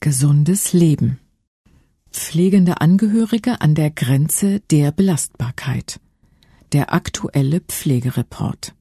Gesundes Leben. Pflegende Angehörige an der Grenze der Belastbarkeit. Der aktuelle Pflegereport.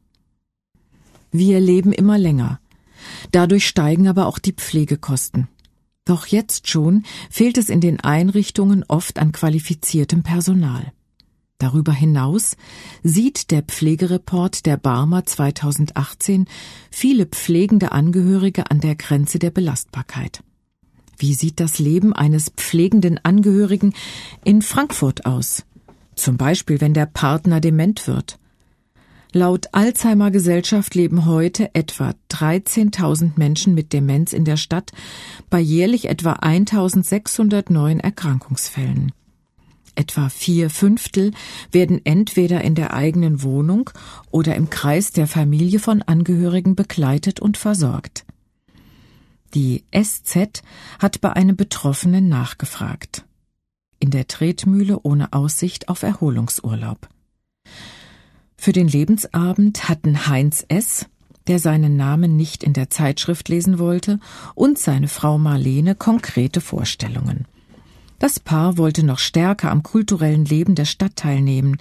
Wir leben immer länger. Dadurch steigen aber auch die Pflegekosten. Doch jetzt schon fehlt es in den Einrichtungen oft an qualifiziertem Personal. Darüber hinaus sieht der Pflegereport der Barmer 2018 viele pflegende Angehörige an der Grenze der Belastbarkeit. Wie sieht das Leben eines pflegenden Angehörigen in Frankfurt aus? Zum Beispiel, wenn der Partner dement wird. Laut Alzheimer Gesellschaft leben heute etwa 13.000 Menschen mit Demenz in der Stadt bei jährlich etwa 1.600 neuen Erkrankungsfällen. Etwa 4/5 werden entweder in der eigenen Wohnung oder im Kreis der Familie von Angehörigen begleitet und versorgt. Die SZ hat bei einem Betroffenen nachgefragt. In der Tretmühle ohne Aussicht auf Erholungsurlaub. Für den Lebensabend hatten Heinz S., der seinen Namen nicht in der Zeitschrift lesen wollte, und seine Frau Marlene konkrete Vorstellungen. Das Paar wollte noch stärker am kulturellen Leben der Stadt teilnehmen,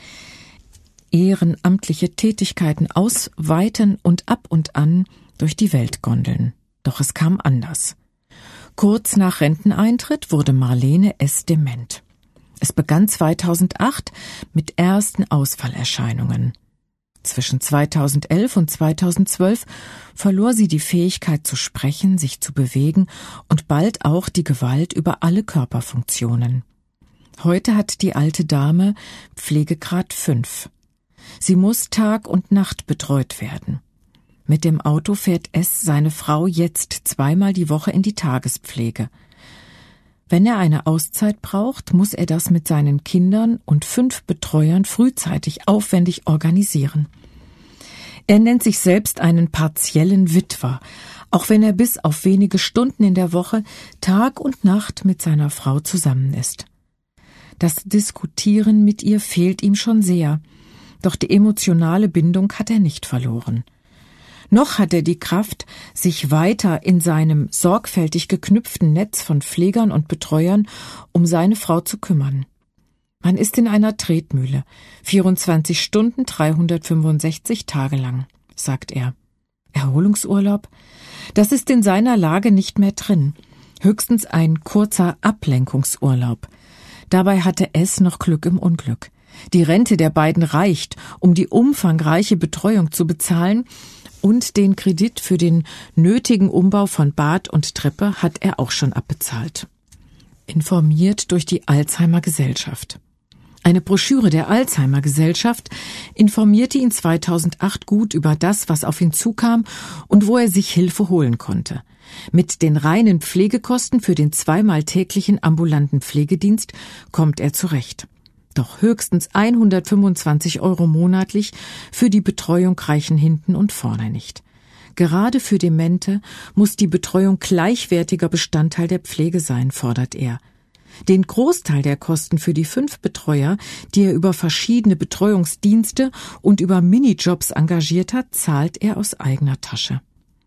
ehrenamtliche Tätigkeiten ausweiten und ab und an durch die Welt gondeln. Doch es kam anders. Kurz nach Renteneintritt wurde Marlene S. dement. Es begann 2008 mit ersten Ausfallerscheinungen. Zwischen 2011 und 2012 verlor sie die Fähigkeit zu sprechen, sich zu bewegen und bald auch die Gewalt über alle Körperfunktionen. Heute hat die alte Dame Pflegegrad 5. Sie muss Tag und Nacht betreut werden. Mit dem Auto fährt seine Frau jetzt 2-mal die Woche in die Tagespflege. Wenn er eine Auszeit braucht, muss er das mit seinen Kindern und 5 Betreuern frühzeitig aufwendig organisieren. Er nennt sich selbst einen partiellen Witwer, auch wenn er bis auf wenige Stunden in der Woche Tag und Nacht mit seiner Frau zusammen ist. Das Diskutieren mit ihr fehlt ihm schon sehr, doch die emotionale Bindung hat er nicht verloren. Noch hat er die Kraft, sich weiter in seinem sorgfältig geknüpften Netz von Pflegern und Betreuern um seine Frau zu kümmern. Man ist in einer Tretmühle, 24 Stunden, 365 Tage lang, sagt er. Erholungsurlaub? Das ist in seiner Lage nicht mehr drin. Höchstens ein kurzer Ablenkungsurlaub. Dabei hatte es noch Glück im Unglück. Die Rente der beiden reicht, um die umfangreiche Betreuung zu bezahlen, und den Kredit für den nötigen Umbau von Bad und Treppe hat er auch schon abbezahlt. Informiert durch die Alzheimer Gesellschaft. Eine Broschüre der Alzheimer Gesellschaft informierte ihn 2008 gut über das, was auf ihn zukam und wo er sich Hilfe holen konnte. Mit den reinen Pflegekosten für den 2-mal täglichen ambulanten Pflegedienst kommt er zurecht. Doch höchstens 125 € monatlich für die Betreuung reichen hinten und vorne nicht. Gerade für Demente muss die Betreuung gleichwertiger Bestandteil der Pflege sein, fordert er. Den Großteil der Kosten für die 5 Betreuer, die er über verschiedene Betreuungsdienste und über Minijobs engagiert hat, zahlt er aus eigener Tasche.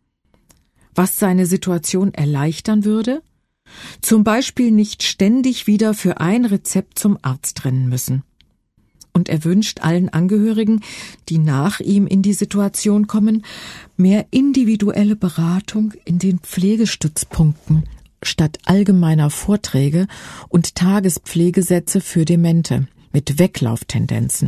Was seine Situation erleichtern würde? Zum Beispiel nicht ständig wieder für ein Rezept zum Arzt rennen müssen. Und er wünscht allen Angehörigen, die nach ihm in die Situation kommen, mehr individuelle Beratung in den Pflegestützpunkten statt allgemeiner Vorträge und Tagespflegesätze für Demente mit Weglauftendenzen.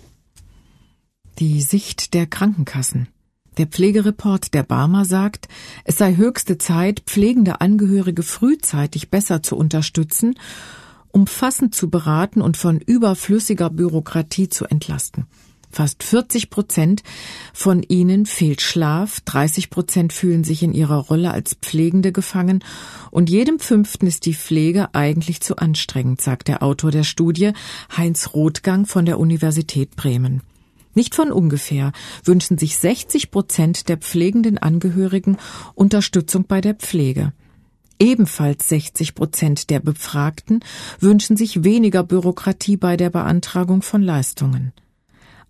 Die Sicht der Krankenkassen. Der Pflegereport der Barmer sagt, es sei höchste Zeit, pflegende Angehörige frühzeitig besser zu unterstützen, umfassend zu beraten und von überflüssiger Bürokratie zu entlasten. Fast 40% von ihnen fehlt Schlaf, 30% fühlen sich in ihrer Rolle als Pflegende gefangen und jedem 5. ist die Pflege eigentlich zu anstrengend, sagt der Autor der Studie Heinz Rothgang von der Universität Bremen. Nicht von ungefähr wünschen sich 60% der pflegenden Angehörigen Unterstützung bei der Pflege. Ebenfalls 60% der Befragten wünschen sich weniger Bürokratie bei der Beantragung von Leistungen.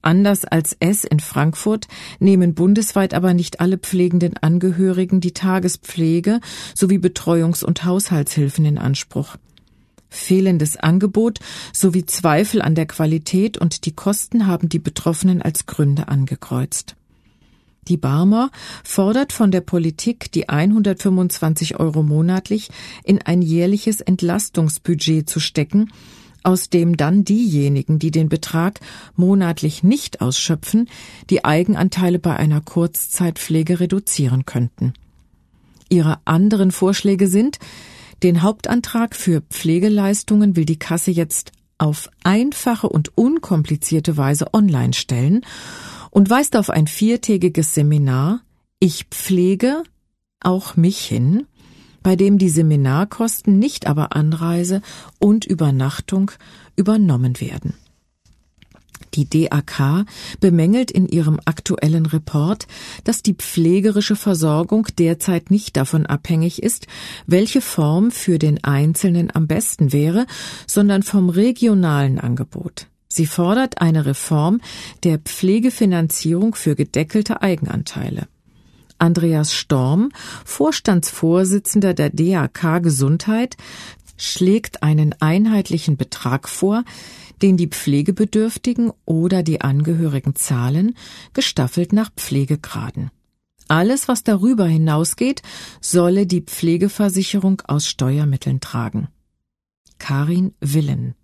Anders als S in Frankfurt nehmen bundesweit aber nicht alle pflegenden Angehörigen die Tagespflege sowie Betreuungs- und Haushaltshilfen in Anspruch. Fehlendes Angebot sowie Zweifel an der Qualität und die Kosten haben die Betroffenen als Gründe angekreuzt. Die Barmer fordert von der Politik, die 125 € monatlich in ein jährliches Entlastungsbudget zu stecken, aus dem dann diejenigen, die den Betrag monatlich nicht ausschöpfen, die Eigenanteile bei einer Kurzzeitpflege reduzieren könnten. Ihre anderen Vorschläge sind: Den Hauptantrag für Pflegeleistungen will die Kasse jetzt auf einfache und unkomplizierte Weise online stellen und weist auf ein 4-tägiges Seminar »Ich pflege auch mich« hin, bei dem die Seminarkosten, nicht aber Anreise und Übernachtung übernommen werden. Die DAK bemängelt in ihrem aktuellen Report, dass die pflegerische Versorgung derzeit nicht davon abhängig ist, welche Form für den Einzelnen am besten wäre, sondern vom regionalen Angebot. Sie fordert eine Reform der Pflegefinanzierung für gedeckelte Eigenanteile. Andreas Storm, Vorstandsvorsitzender der DAK Gesundheit, schlägt einen einheitlichen Betrag vor, den die Pflegebedürftigen oder die Angehörigen zahlen, gestaffelt nach Pflegegraden. Alles, was darüber hinausgeht, solle die Pflegeversicherung aus Steuermitteln tragen. Karin Willen.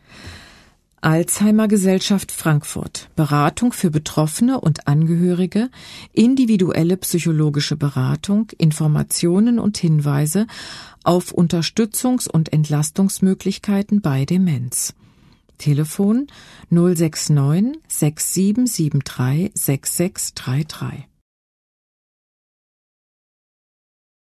Alzheimer-Gesellschaft Frankfurt. Beratung für Betroffene und Angehörige, individuelle psychologische Beratung, Informationen und Hinweise auf Unterstützungs- und Entlastungsmöglichkeiten bei Demenz. Telefon 069 6773 6633.